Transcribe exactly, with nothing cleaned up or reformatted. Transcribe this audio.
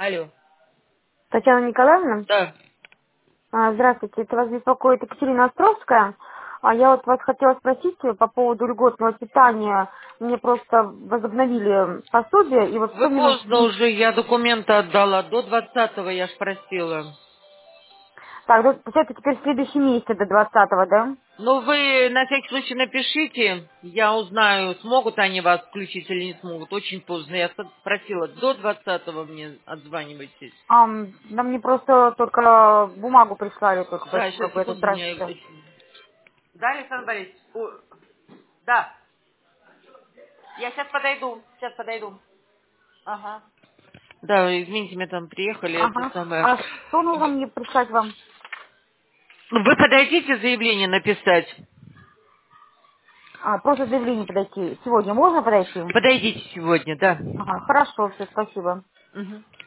Алло. Татьяна Николаевна, Да. а, здравствуйте, это вас беспокоит Екатерина Островская. А я вот вас хотела спросить по поводу льготного питания. Мне просто возобновили пособие, и вот Вы что мне нужно поздно внести? уже, я документы отдала. До двадцатого я ж просила. Так, ну, получается, теперь в следующем месяце до двадцатого, да? Ну, вы на всякий случай напишите. Я узнаю, смогут они вас включить или не смогут. Очень поздно. Я спросила, до двадцатого мне отзванивайтесь. А, м, да мне просто только бумагу прислали, только Да, поэтому сейчас, как бы это секунду, меня... страшно. Да, Александр Борисович? О, да. Я сейчас подойду. Сейчас подойду. Ага. Да, извините, меня там приехали, это Ага. самое. А что нужно мне прислать вам? Вы подойдите заявление написать. А, просто заявление подойти. Сегодня можно подойти? Подойдите сегодня, да. Ага, хорошо, все, спасибо. Мгм.